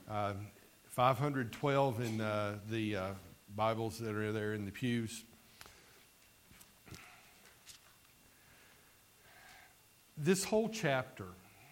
512 in the Bibles that are there in the pews. This whole chapter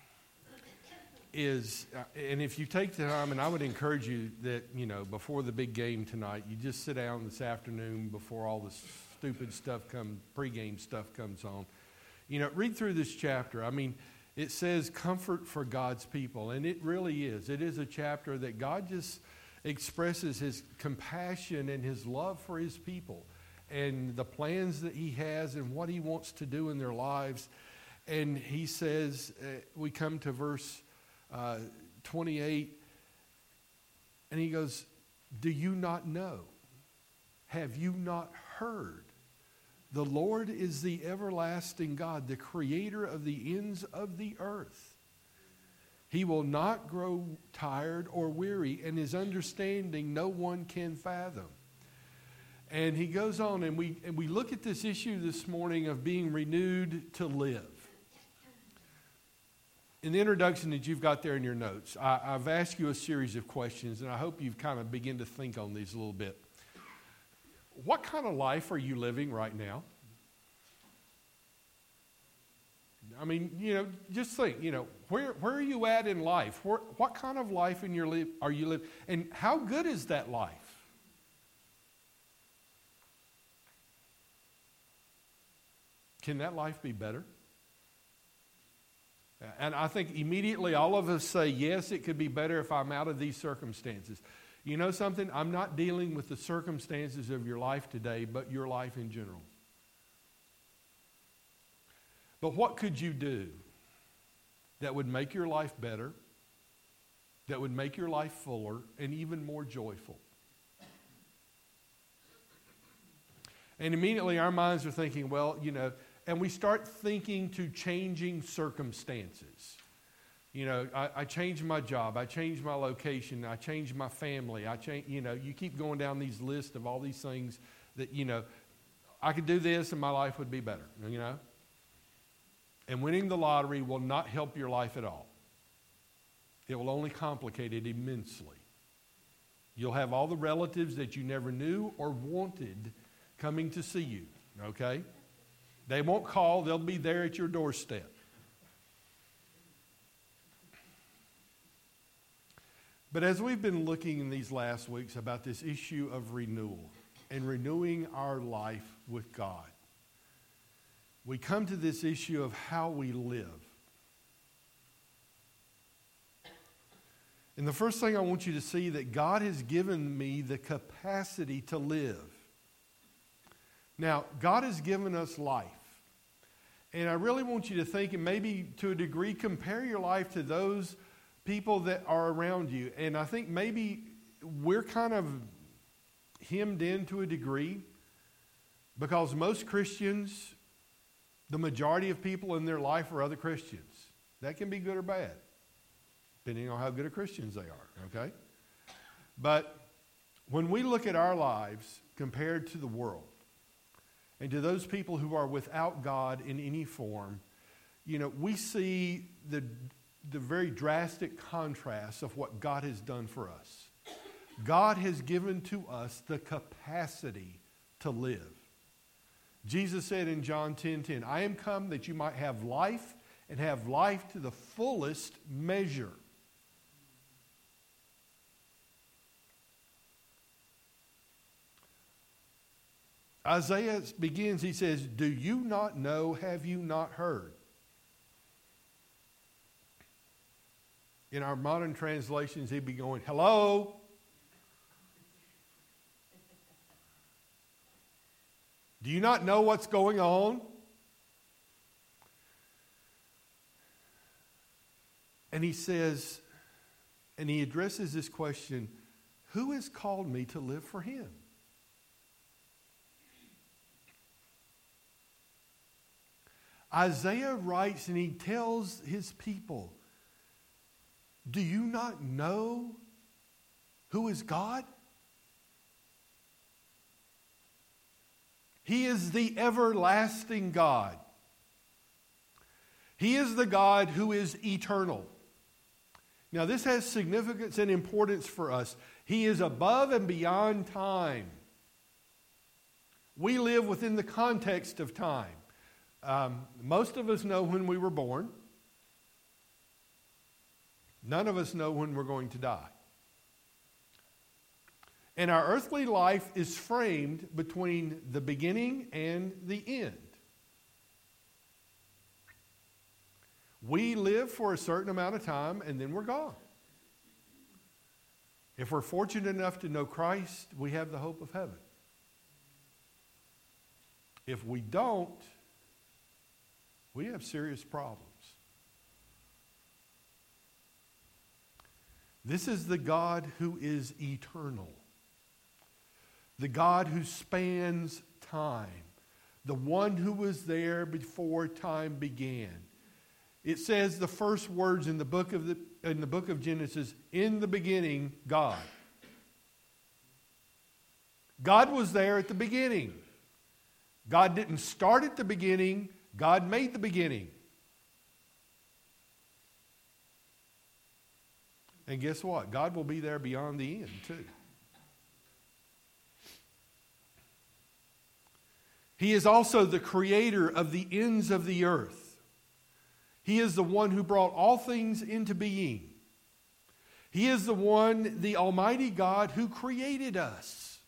is, and if you take the time, and I would encourage you that, before the big game tonight, you just sit down this afternoon before all the stupid stuff pregame stuff comes on. Read through this chapter. I mean, it says comfort for God's people, and it really is. It is a chapter that God just expresses his compassion and his love for his people and the plans that he has and what he wants to do in their lives. And he says, we come to verse 28, and he goes, do you not know? Have you not heard? The Lord is the everlasting God, the creator of the ends of the earth. He will not grow tired or weary, and his understanding no one can fathom. And he goes on, and we look at this issue this morning of being renewed to live. In the introduction that you've got there in your notes, I've asked you a series of questions, and I hope you've kind of begin to think on these a little bit. What kind of life are you living right now? I mean, just think, where are you at in life? What kind of life are you living? And how good is that life? Can that life be better? And I think immediately all of us say, yes, it could be better if I'm out of these circumstances. You know something? I'm not dealing with the circumstances of your life today, but your life in general. But what could you do that would make your life better, that would make your life fuller, and even more joyful? And immediately our minds are thinking, and we start thinking to changing circumstances. I changed my job, I changed my location, I changed my family, you keep going down these lists of all these things that, I could do this and my life would be better, And winning the lottery will not help your life at all. It will only complicate it immensely. You'll have all the relatives that you never knew or wanted coming to see you, okay? They won't call, they'll be there at your doorstep. But as we've been looking in these last weeks about this issue of renewal and renewing our life with God, we come to this issue of how we live. And the first thing I want you to see that God has given me the capacity to live. Now, God has given us life. And I really want you to think, and maybe to a degree, compare your life to those people that are around you. And I think maybe we're kind of hemmed in to a degree because most Christians, the majority of people in their life are other Christians. That can be good or bad, depending on how good of Christians they are, okay? But when we look at our lives compared to the world, and to those people who are without God in any form, we see the very drastic contrast of what God has done for us. God has given to us the capacity to live. Jesus said in John 10:10, I am come that you might have life and have life to the fullest measure. Isaiah begins, he says, do you not know, have you not heard? In our modern translations, he'd be going, hello? Do you not know what's going on? And he says, and he addresses this question, who has called me to live for him? Isaiah writes and he tells his people, do you not know who is God? He is the everlasting God. He is the God who is eternal. Now, this has significance and importance for us. He is above and beyond time. We live within the context of time. Most of us know when we were born. None of us know when we're going to die. And our earthly life is framed between the beginning and the end. We live for a certain amount of time and then we're gone. If we're fortunate enough to know Christ, we have the hope of heaven. If we don't, we have serious problems. This is the God who is eternal. The God who spans time. The one who was there before time began. It says the first words in the book of Genesis, in the beginning, God. God was there at the beginning. God didn't start at the beginning. God made the beginning. And guess what? God will be there beyond the end too. He is also the creator of the ends of the earth. He is the one who brought all things into being. He is the one, the Almighty God, who created us.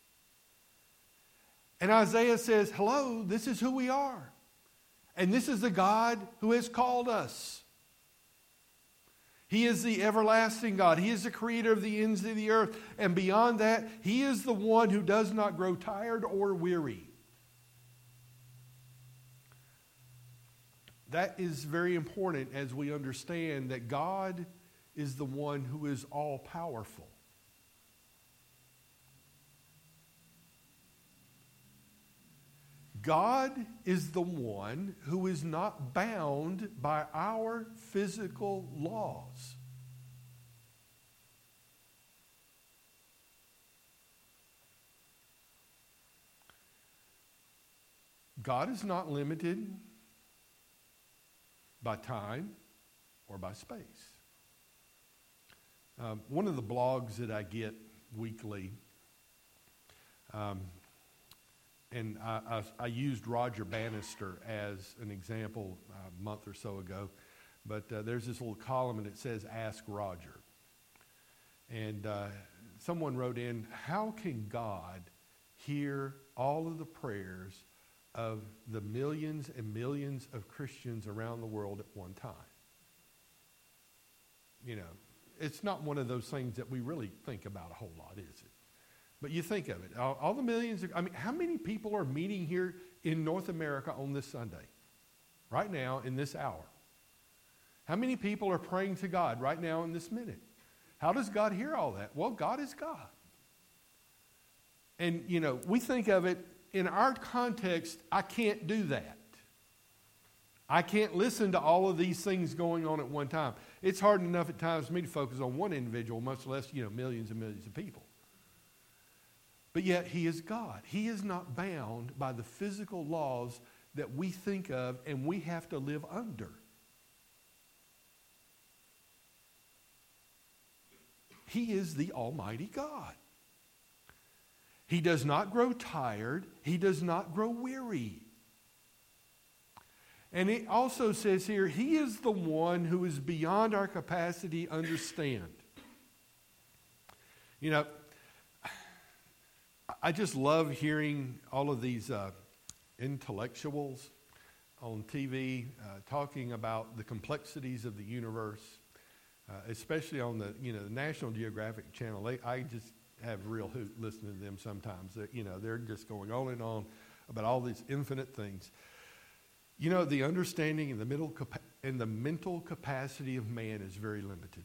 And Isaiah says, hello, this is who we are. And this is the God who has called us. He is the everlasting God. He is the creator of the ends of the earth. And beyond that, He is the one who does not grow tired or weary. That is very important as we understand that God is the one who is all-powerful. God is the one who is not bound by our physical laws. God is not limited by time or by space. One of the blogs that I get weekly, and I used Roger Bannister as an example a month or so ago, but there's this little column and it says, Ask Roger. And someone wrote in, how can God hear all of the prayers of the millions and millions of Christians around the world at one time? You know, it's not one of those things that we really think about a whole lot, is it? But you think of it. All the millions, how many people are meeting here in North America on this Sunday? Right now, in this hour? How many people are praying to God right now in this minute? How does God hear all that? Well, God is God. And, you know, we think of it, in our context, I can't do that. I can't listen to all of these things going on at one time. It's hard enough at times for me to focus on one individual, much less, millions and millions of people. But yet, He is God. He is not bound by the physical laws that we think of and we have to live under. He is the Almighty God. He does not grow tired. He does not grow weary. And it also says here, He is the one who is beyond our capacity to understand. You know, I just love hearing all of these intellectuals on TV talking about the complexities of the universe, especially on the National Geographic Channel. I just have real hoot listening to them sometimes. They're just going on and on about all these infinite things. The understanding and the mental capacity of man is very limited.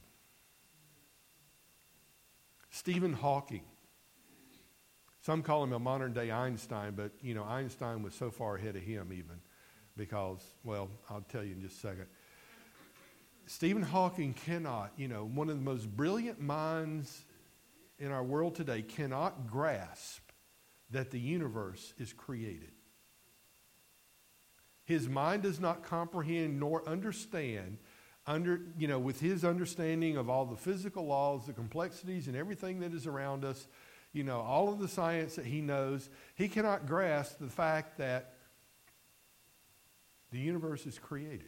Stephen Hawking. Some call him a modern-day Einstein, but, Einstein was so far ahead of him even because, well, I'll tell you in just a second. Stephen Hawking cannot, one of the most brilliant minds in our world today cannot grasp that the universe is created. His mind does not comprehend nor understand with his understanding of all the physical laws, the complexities, and everything that is around us, all of the science that he knows, he cannot grasp the fact that the universe is created.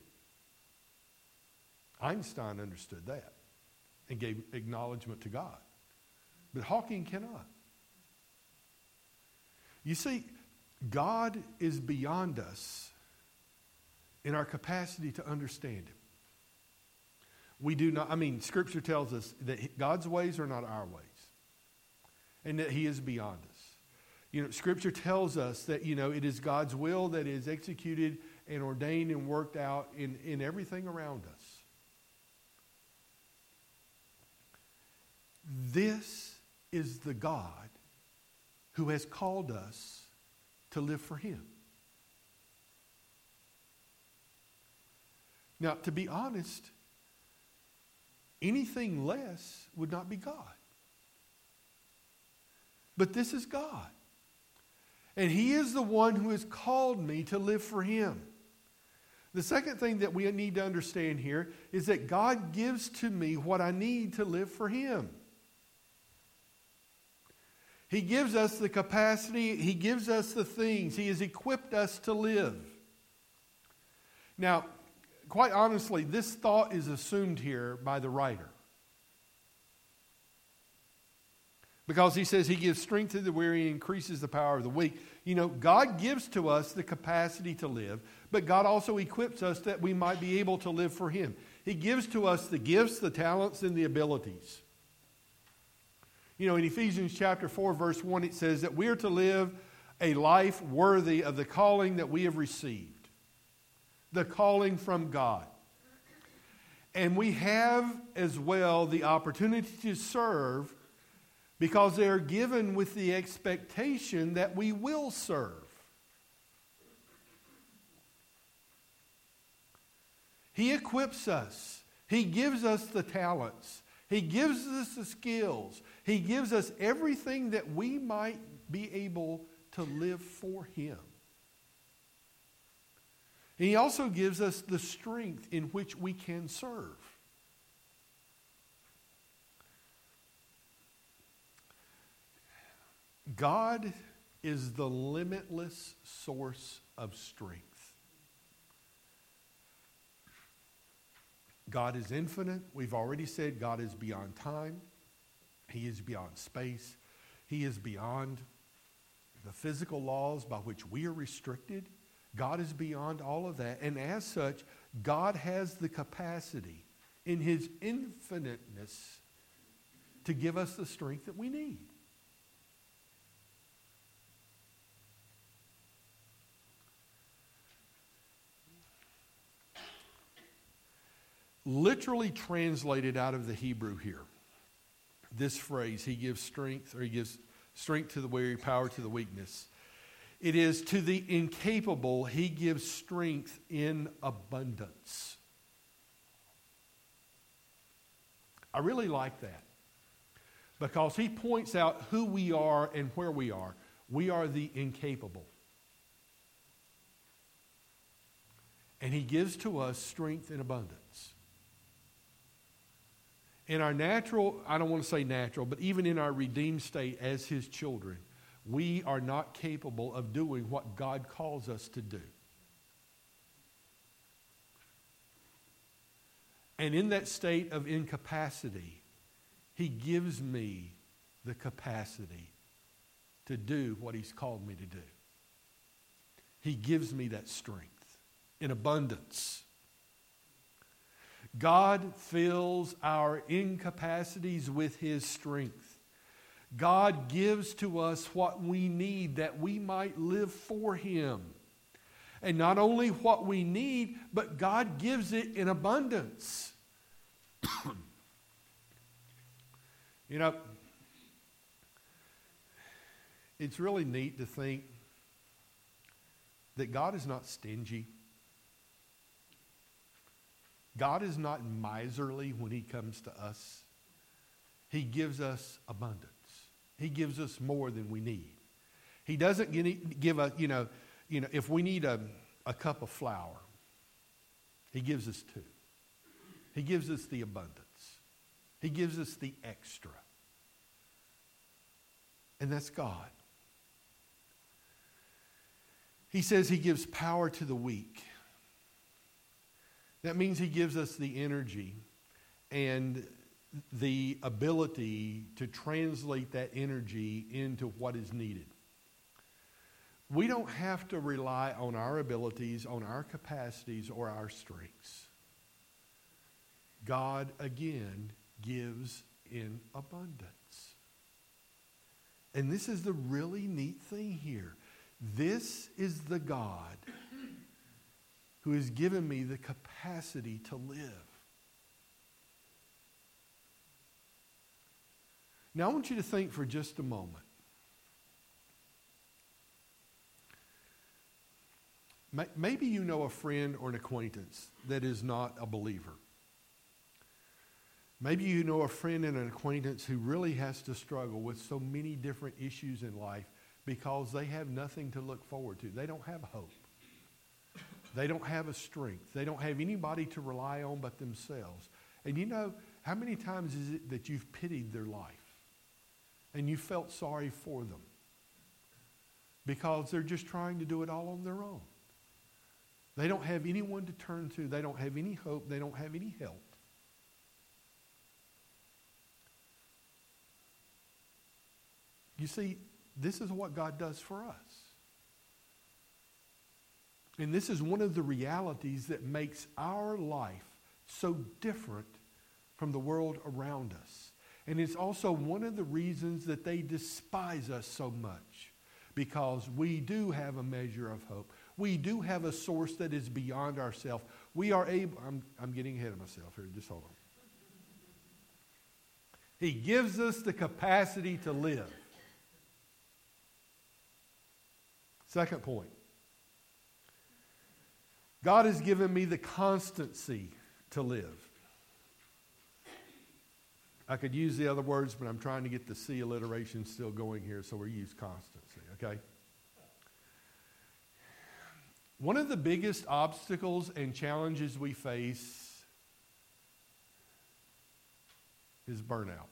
Einstein understood that and gave acknowledgement to God. But Hawking cannot. You see, God is beyond us in our capacity to understand him. We do not, Scripture tells us that God's ways are not our ways, and that he is beyond us. Scripture tells us that, it is God's will that is executed and ordained and worked out in everything around us. This is the God who has called us to live for him. Now, to be honest, anything less would not be God. But this is God. And he is the one who has called me to live for him. The second thing that we need to understand here is that God gives to me what I need to live for him. He gives us the capacity. He gives us the things. He has equipped us to live. Now, quite honestly, this thought is assumed here by the writer. Because he says he gives strength to the weary and increases the power of the weak. God gives to us the capacity to live, but God also equips us that we might be able to live for him. He gives to us the gifts, the talents, and the abilities. In Ephesians chapter 4, verse 1, it says that we are to live a life worthy of the calling that we have received. The calling from God. And we have as well the opportunity to serve because they are given with the expectation that we will serve. He equips us. He gives us the talents. He gives us the skills. He gives us everything that we might be able to live for him. He also gives us the strength in which we can serve. God is the limitless source of strength. God is infinite. We've already said God is beyond time. He is beyond space. He is beyond the physical laws by which we are restricted. God is beyond all of that. And as such, God has the capacity in his infiniteness to give us the strength that we need. Literally translated out of the Hebrew here, this phrase, he gives strength, or he gives strength to the weary, power to the weakness. It is to the incapable, he gives strength in abundance. I really like that because he points out who we are and where we are. We are the incapable. And he gives to us strength in abundance. In our natural, I don't want to say natural, but even in our redeemed state as his children, we are not capable of doing what God calls us to do. And in that state of incapacity, he gives me the capacity to do what he's called me to do. He gives me that strength in abundance. God fills our incapacities with his strength. God gives to us what we need that we might live for him. And not only what we need, but God gives it in abundance. It's really neat to think that God is not stingy. God is not miserly when he comes to us. He gives us abundance. He gives us more than we need. He doesn't give us, if we need a cup of flour, he gives us 2. He gives us the abundance. He gives us the extra. And that's God. He says he gives power to the weak. That means he gives us the energy and the ability to translate that energy into what is needed. We don't have to rely on our abilities, on our capacities, or our strengths. God, again, gives in abundance. And this is the really neat thing here. This is the God who has given me the capacity to live. Now I want you to think for just a moment. Maybe you know a friend or an acquaintance that is not a believer. Maybe you know a friend and an acquaintance who really has to struggle with so many different issues in life because they have nothing to look forward to. They don't have hope. They don't have a strength. They don't have anybody to rely on but themselves. And you know, how many times is it that you've pitied their life and you felt sorry for them because they're just trying to do it all on their own? They don't have anyone to turn to. They don't have any hope. They don't have any help. You see, this is what God does for us. And this is one of the realities that makes our life so different from the world around us. And it's also one of the reasons that they despise us so much, because we do have a measure of hope. We do have a source that is beyond ourselves. We are able, I'm getting ahead of myself here, just hold on. He gives us the capacity to live. Second point. God has given me the constancy to live. I could use the other words, but I'm trying to get the C alliteration still going here, so we'll use constancy, okay? One of the biggest obstacles and challenges we face is burnout.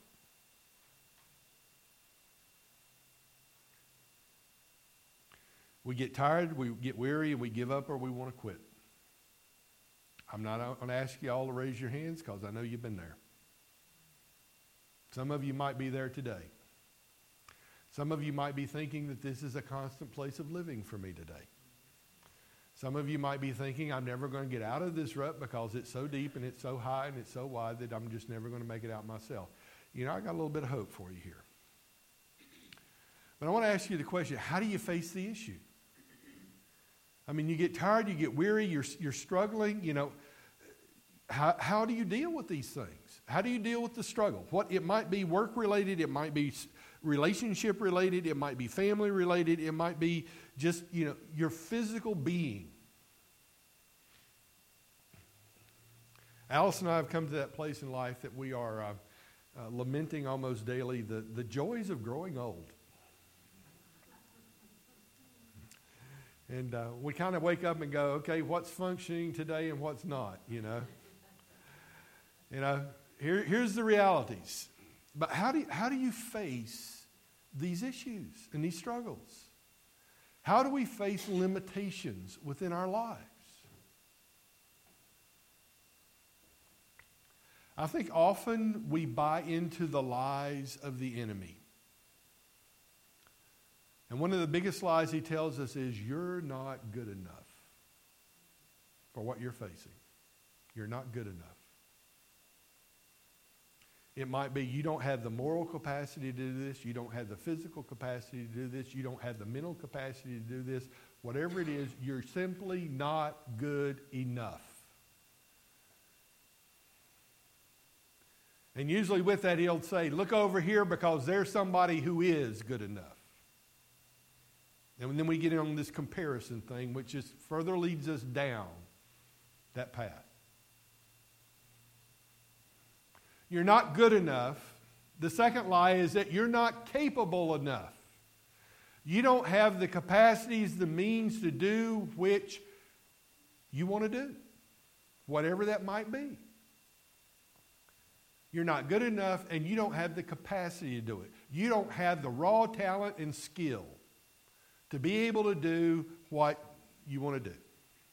We get tired, we get weary, and we give up or we want to quit. I'm not going to ask you all to raise your hands because I know you've been there. Some of you might be there today. Some of you might be thinking that this is a constant place of living for me today. Some of you might be thinking, I'm never going to get out of this rut because it's so deep and it's so high and it's so wide that I'm just never going to make it out myself. You know, I got a little bit of hope for you here. But I want to ask you the question, how do you face the issue? I mean, you get tired, you get weary, you're struggling, you know. How do you deal with these things? How do you deal with the struggle? It might be work-related, it might be relationship-related, it might be family-related, it might be just, you know, your physical being. Alice and I have come to that place in life that we are lamenting almost daily the joys of growing old. And we kind of wake up and go, okay, what's functioning today and what's not, you know? You know, here's the realities. But how do you face these issues and these struggles? How do we face limitations within our lives? I think often we buy into the lies of the enemy. And one of the biggest lies he tells us is, you're not good enough for what you're facing. You're not good enough. It might be you don't have the moral capacity to do this. You don't have the physical capacity to do this. You don't have the mental capacity to do this. Whatever it is, you're simply not good enough. And usually with that, he'll say, look over here because there's somebody who is good enough. And then we get on this comparison thing, which just further leads us down that path. You're not good enough. The second lie is that you're not capable enough. You don't have the capacities, the means to do which you want to do, whatever that might be. you're not good enough, and you don't have the capacity to do it. You don't have the raw talent and skill to be able to do what you want to do.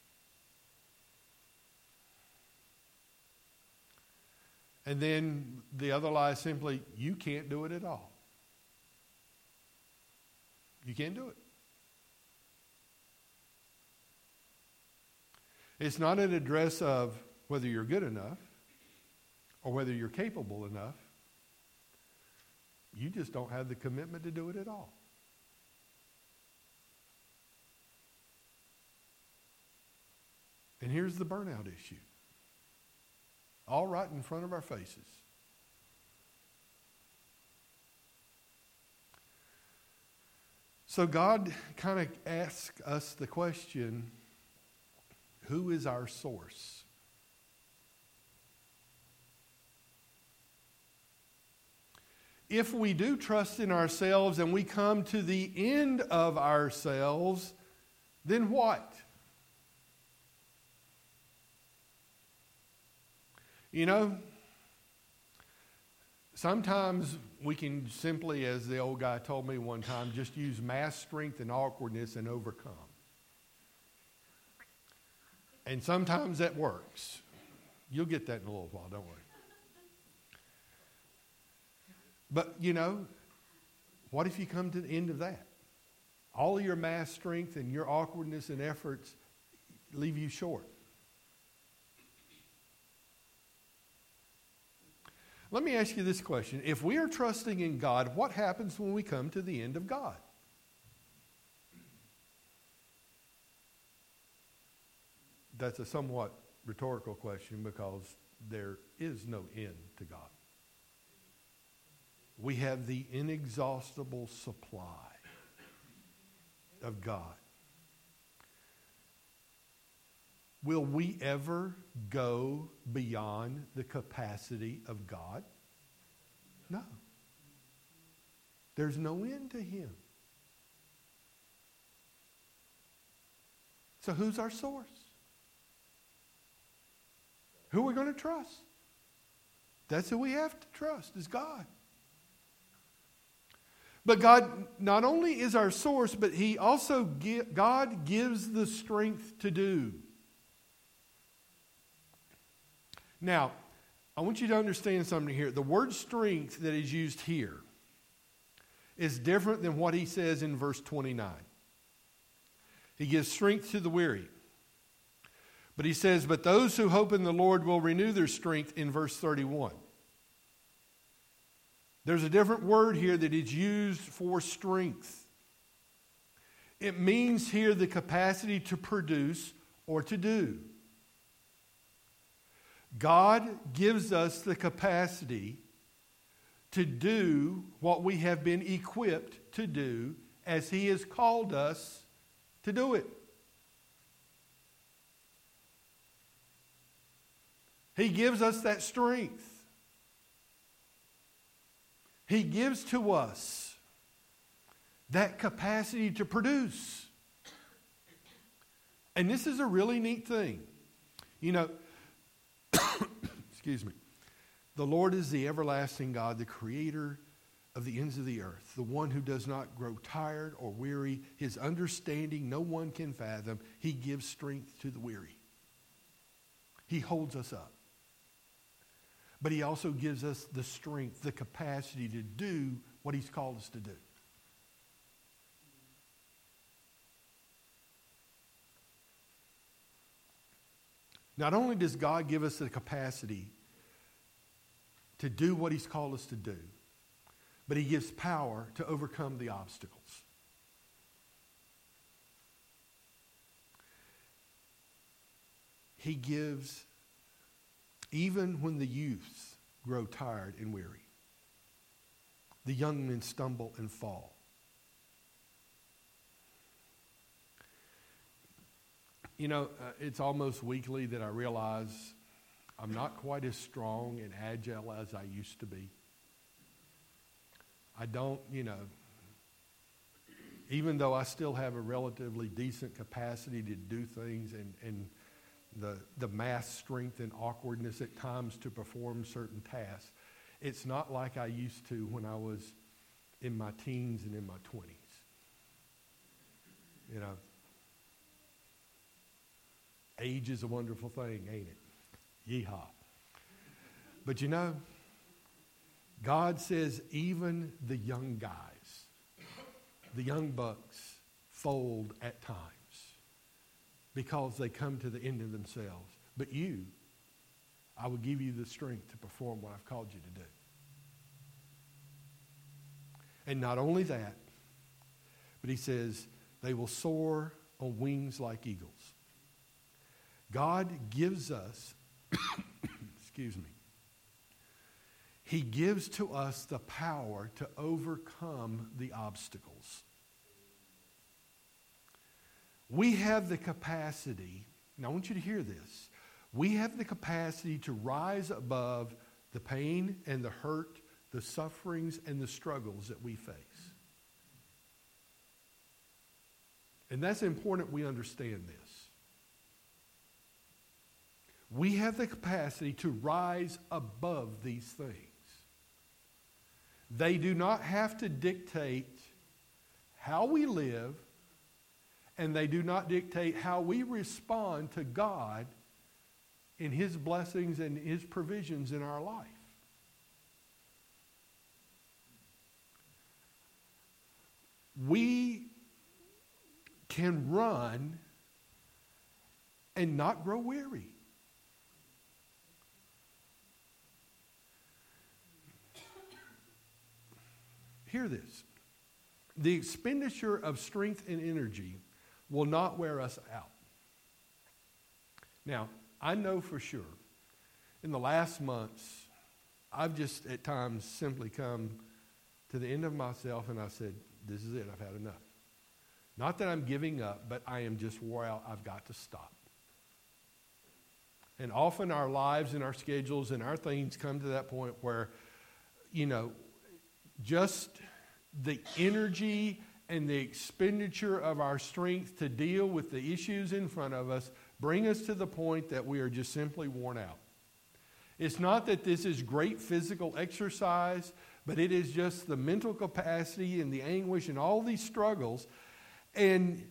And then the other lie is simply, you can't do it at all. You can't do it. It's not an address of whether you're good enough or whether you're capable enough. You just don't have the commitment to do it at all. And here's the burnout issue. All right in front of our faces. So God kind of asks us the question, who is our source? If we do trust in ourselves and we come to the end of ourselves, then what? You know, sometimes we can simply, as the old guy told me one time, just use mass strength and awkwardness and overcome. And sometimes that works. You'll get that in a little while, don't worry. But, you know, what if you come to the end of that? All of your mass strength and your awkwardness and efforts leave you short. Let me ask you this question. If we are trusting in God, what happens when we come to the end of God? That's a somewhat rhetorical question because there is no end to God. We have the inexhaustible supply of God. Will we ever go beyond the capacity of God? No. There's no end to Him. So who's our source? Who are we going to trust? That's who we have to trust, is God. But God not only is our source, but He also God gives the strength to do. Now, I want you to understand something here. The word strength that is used here is different than what He says in verse 29. He gives strength to the weary. But He says, but those who hope in the Lord will renew their strength in verse 31. There's a different word here that is used for strength. It means here the capacity to produce or to do. God gives us the capacity to do what we have been equipped to do as He has called us to do it. He gives us that strength. He gives to us that capacity to produce. And this is a really neat thing. You know, excuse me. The Lord is the everlasting God, the creator of the ends of the earth, the one who does not grow tired or weary. His understanding no one can fathom. He gives strength to the weary. He holds us up. But He also gives us the strength, the capacity to do what He's called us to do. Not only does God give us the capacity to do what He's called us to do, but He gives power to overcome the obstacles. He gives, even when the youths grow tired and weary, the young men stumble and fall. You know, it's almost weekly that I realize I'm not quite as strong and agile as I used to be. I don't, even though I still have a relatively decent capacity to do things and the mass strength and awkwardness at times to perform certain tasks, It's not like I used to when I was in my teens and in my 20s. You know, age is a wonderful thing, ain't it? Yeehaw. But you know, God says even the young guys, the young bucks, fold at times because they come to the end of themselves. But you, I will give you the strength to perform what I've called you to do. And not only that, but he says they will soar on wings like eagles. God gives us, excuse me, he gives to us the power to overcome the obstacles. We have the capacity, and I want you to hear this, we have the capacity to rise above the pain and the hurt, the sufferings and the struggles that we face. And that's important we understand this. We have the capacity to rise above these things. They do not have to dictate how we live, and they do not dictate how we respond to God in his blessings and his provisions in our life. We can run and not grow weary. Hear this. The expenditure of strength and energy will not wear us out. Now, I know for sure, in the last months, I've just at times simply come to the end of myself and I said, this is it, I've had enough. Not that I'm giving up, but I am just wore out, I've got to stop. And often our lives and our schedules and our things come to that point where, you know, just the energy and the expenditure of our strength to deal with the issues in front of us bring us to the point that we are just simply worn out. It's not that this is great physical exercise, but it is just the mental capacity and the anguish and all these struggles. And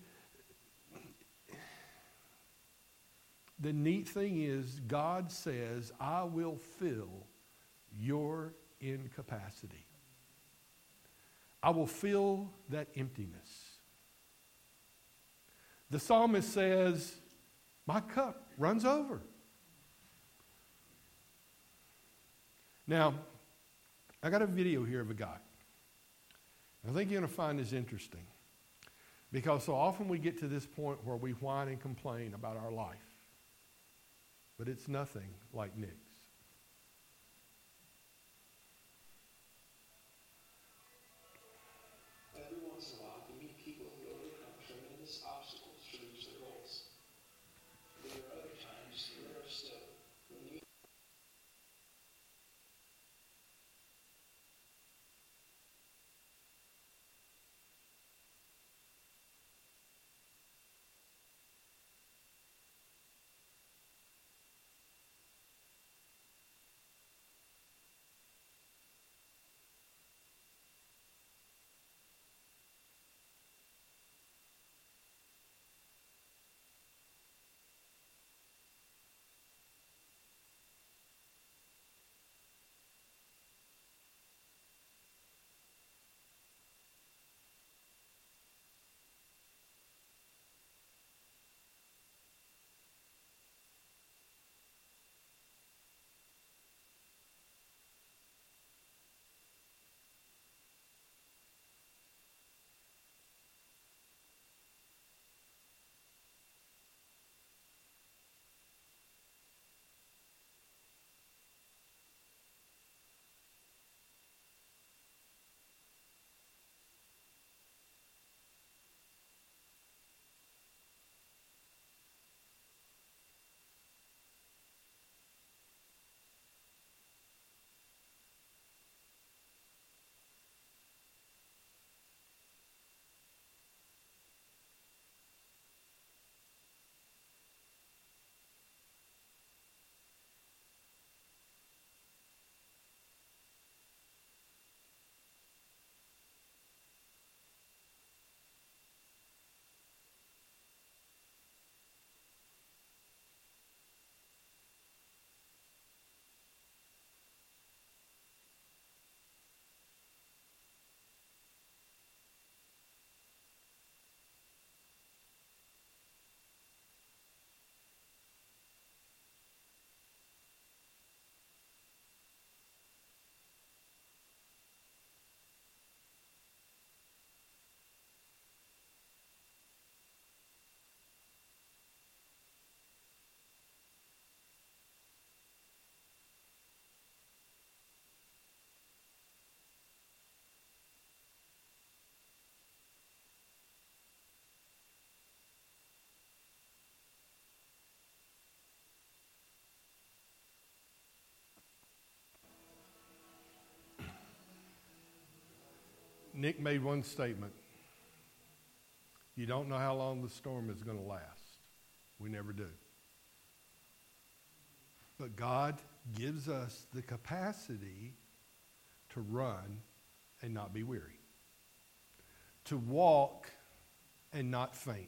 the neat thing is, God says, I will fill your incapacity. I will fill that emptiness. The psalmist says, my cup runs over. Now, I got a video here of a guy. I think you're going to find this interesting. Because so often we get to this point where we whine and complain about our life. But it's nothing like Nick's. Every once in a while, you meet people who overcome tremendous obstacles to reach their goals. But there are other times, rarer still, when you Nick made one statement. You don't know how long the storm is going to last. We never do. But God gives us the capacity to run and not be weary, to walk and not faint.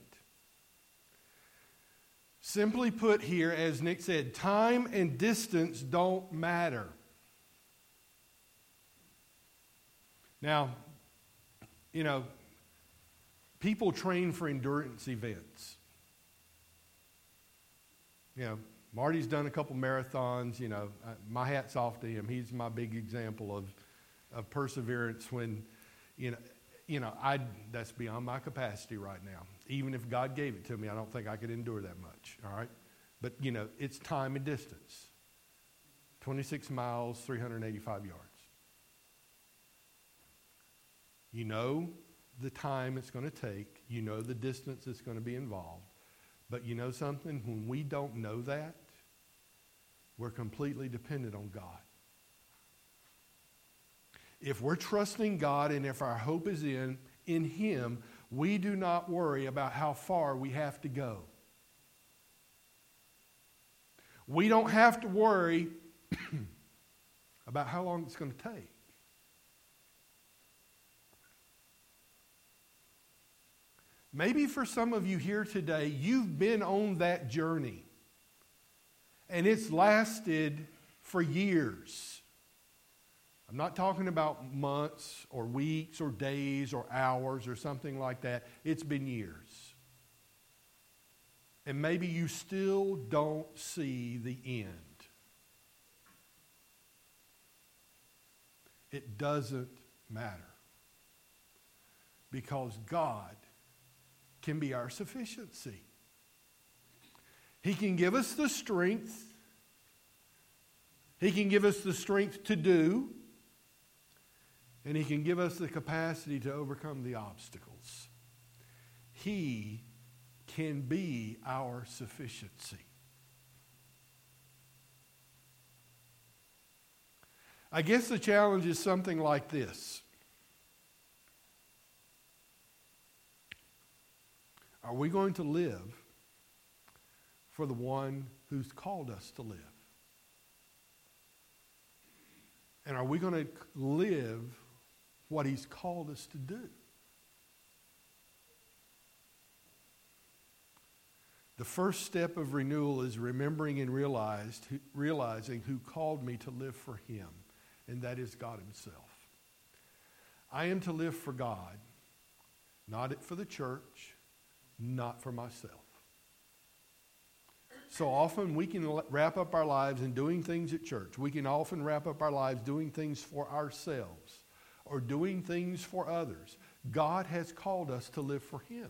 Simply put here, as Nick said, time and distance don't matter. Now, people train for endurance events. Marty's done a couple marathons. My hat's off to him. He's my big example of perseverance when, that's beyond my capacity right now. Even if God gave it to me, I don't think I could endure that much, all right? But, it's time and distance. 26 miles, 385 yards. You know the time it's going to take. You know the distance that's going to be involved. But you know something? When we don't know that, we're completely dependent on God. If we're trusting God and if our hope is in Him, we do not worry about how far we have to go. We don't have to worry about how long it's going to take. Maybe for some of you here today, you've been on that journey. And it's lasted for years. I'm not talking about months or weeks or days or hours or something like that. It's been years. And maybe you still don't see the end. It doesn't matter. Because God can be our sufficiency. He can give us the strength. He can give us the strength to do. And He can give us the capacity to overcome the obstacles. He can be our sufficiency. I guess the challenge is something like this. Are we going to live for the one who's called us to live? And are we going to live what He's called us to do? The first step of renewal is remembering and realizing who called me to live for Him, and that is God Himself. I am to live for God, not for the church, not for myself. So often we can wrap up our lives in doing things at church. We can often wrap up our lives doing things for ourselves or doing things for others. God has called us to live for Him.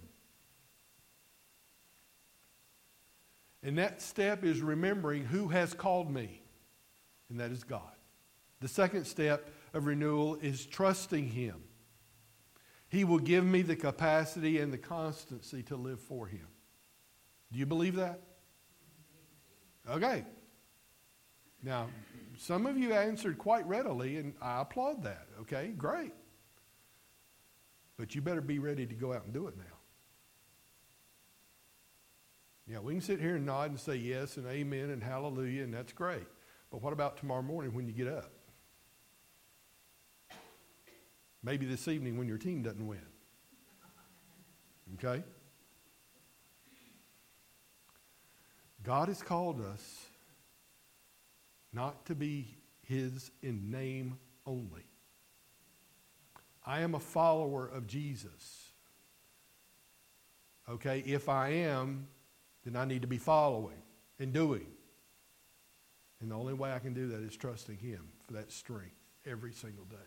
And that step is remembering who has called me, and that is God. The second step of renewal is trusting Him. He will give me the capacity and the constancy to live for Him. Do you believe that? Okay. Now, some of you answered quite readily, and I applaud that. Okay, great. But you better be ready to go out and do it now. Yeah, we can sit here and nod and say yes and amen and hallelujah, and that's great. But what about tomorrow morning when you get up? Maybe this evening when your team doesn't win. Okay? God has called us not to be His in name only. I am a follower of Jesus. Okay? If I am, then I need to be following and doing. And the only way I can do that is trusting Him for that strength every single day.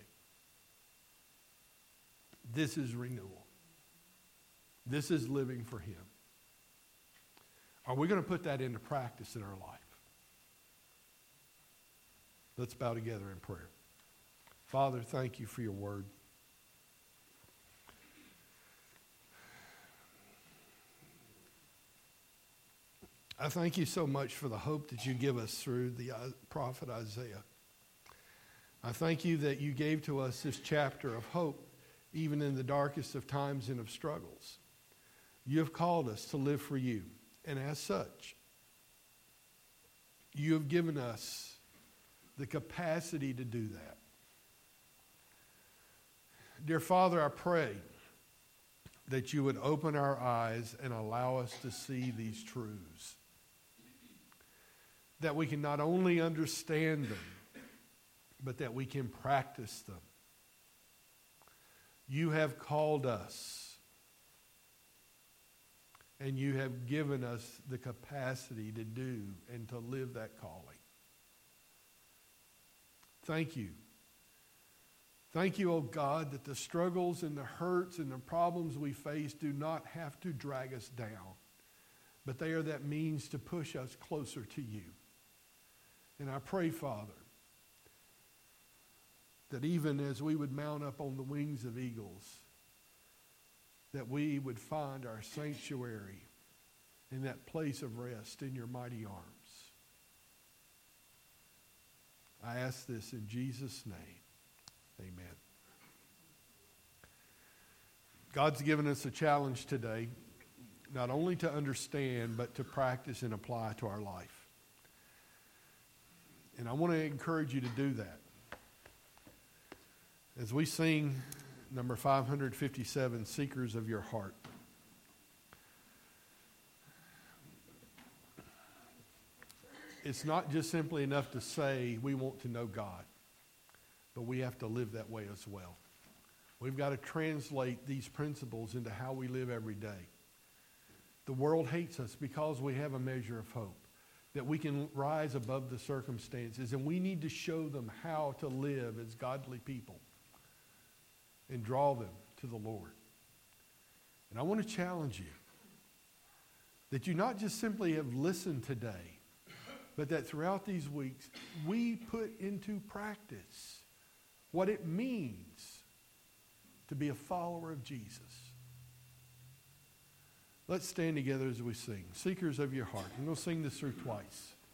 This is renewal. This is living for Him. Are we going to put that into practice in our life? Let's bow together in prayer. Father, thank You for Your word. I thank You so much for the hope that You give us through the prophet Isaiah. I thank You that You gave to us this chapter of hope even in the darkest of times and of struggles. You have called us to live for you. And as such, you have given us the capacity to do that. Dear Father, I pray that you would open our eyes and allow us to see these truths. That we can not only understand them, but that we can practice them. You have called us, and you have given us the capacity to do and to live that calling. Thank you. Thank you, oh God, that the struggles and the hurts and the problems we face do not have to drag us down, but they are that means to push us closer to you. And I pray, Father, that even as we would mount up on the wings of eagles, that we would find our sanctuary in that place of rest in your mighty arms. I ask this in Jesus' name. Amen. God's given us a challenge today, not only to understand, but to practice and apply to our life. And I want to encourage you to do that. As we sing number 557, Seekers of Your Heart. It's not just simply enough to say we want to know God, but we have to live that way as well. We've got to translate these principles into how we live every day. The world hates us because we have a measure of hope, that we can rise above the circumstances, and we need to show them how to live as godly people and draw them to the Lord. And I want to challenge you that you not just simply have listened today, but that throughout these weeks, we put into practice what it means to be a follower of Jesus. Let's stand together as we sing. Seekers of Your Heart. I'm going to sing this through twice.